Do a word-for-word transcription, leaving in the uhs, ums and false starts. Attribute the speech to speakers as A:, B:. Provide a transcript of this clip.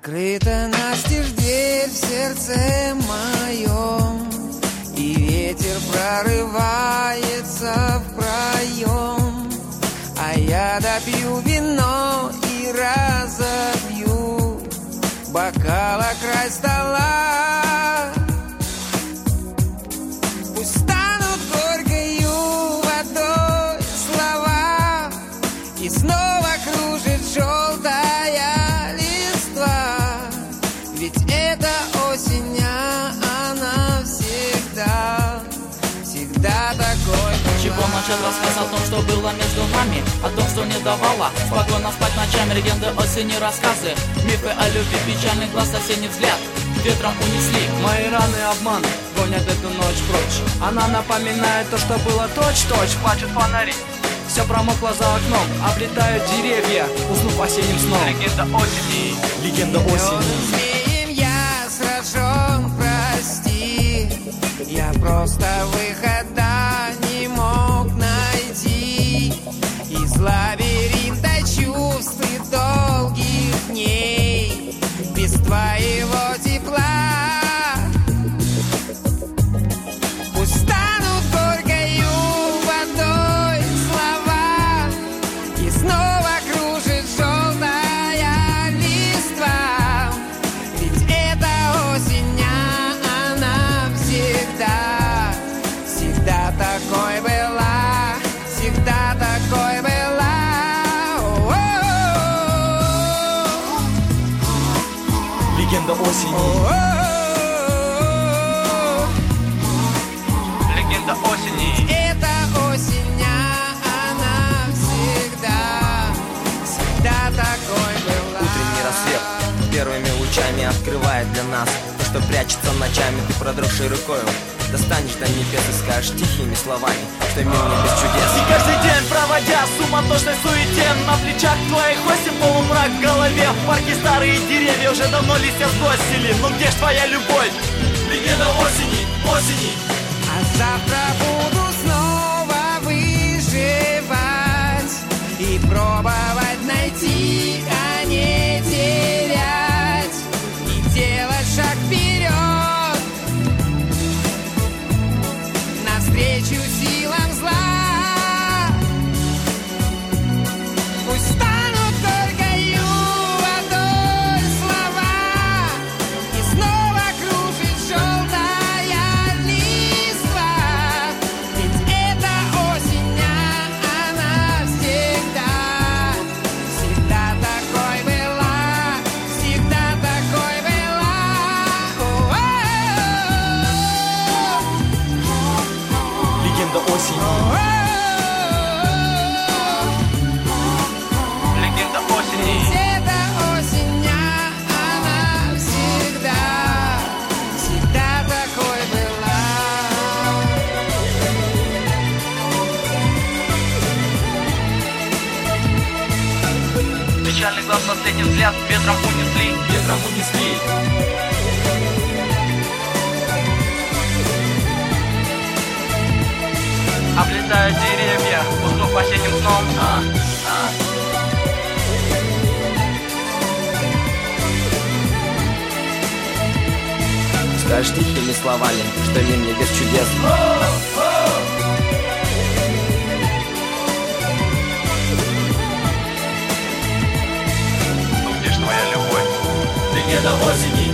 A: Открыта настежь дверь в сердце моем, и ветер прорывается в проем, а я допью вино и разобью бокал о край стола. Пусть станут горькою водой слова, и снова кружит желтая листва. Ведь это осень, а она всегда, всегда такой была.
B: Чего начать рассказ о том, что было между нами, о том, что не давала спокойно спать ночами. Легенды осени, рассказы, мифы о любви, печальный глаз, осенний взгляд ветром унесли.
C: Мои раны обман гонят эту ночь прочь. Она напоминает то, что было точь-точь. Плачут фонари, все промокло за окном, облетают деревья, уснув осенним сном. Легенда осени, легенда осени.
A: Змеем я сражен, прости, я просто выхода не мог найти из лабиринта чувств и долгих дней без твоего тепла. Пусть станут горькою водой слова, и снова кружит желтая листва. Ведь это осень, а она всегда, всегда такой была, всегда такой была.
C: Легенда осени. Легенда осени.
A: Это осень, а она всегда, всегда такой была.
D: Утренний рассвет первыми лучами открывает для нас то, что прячется ночами. Ты продрогшей рукою достанешь до небес и скажешь тихими словами, что мир не без чудес.
C: И каждый день, проводя в суматошной суете, на плечах твоих осень, полумрак в голове. В парке старые деревья уже давно листья сбросили. Но где ж твоя любовь? Легенда осени, осени.
A: А завтра буду снова выживать и пробовать найти, а не терять, и делать шаг вперед навстречу силам зла. Пусть станут горькою водой слова, и снова кружит желтая листва. Ведь это осень, а она всегда, всегда такой была, всегда такой была. О-о-о.
C: Легенда осени. Легенда осени.
A: Это осень, а она всегда, всегда такой была.
C: Печальный глаз, последний взгляд ветром унесли. Ветром унесли. Облетают деревья, уснув осенним сном. А, а.
D: Скажешь тихими словами, что мир не без чудес.
C: Ну где ж твоя любовь? Легенда осени.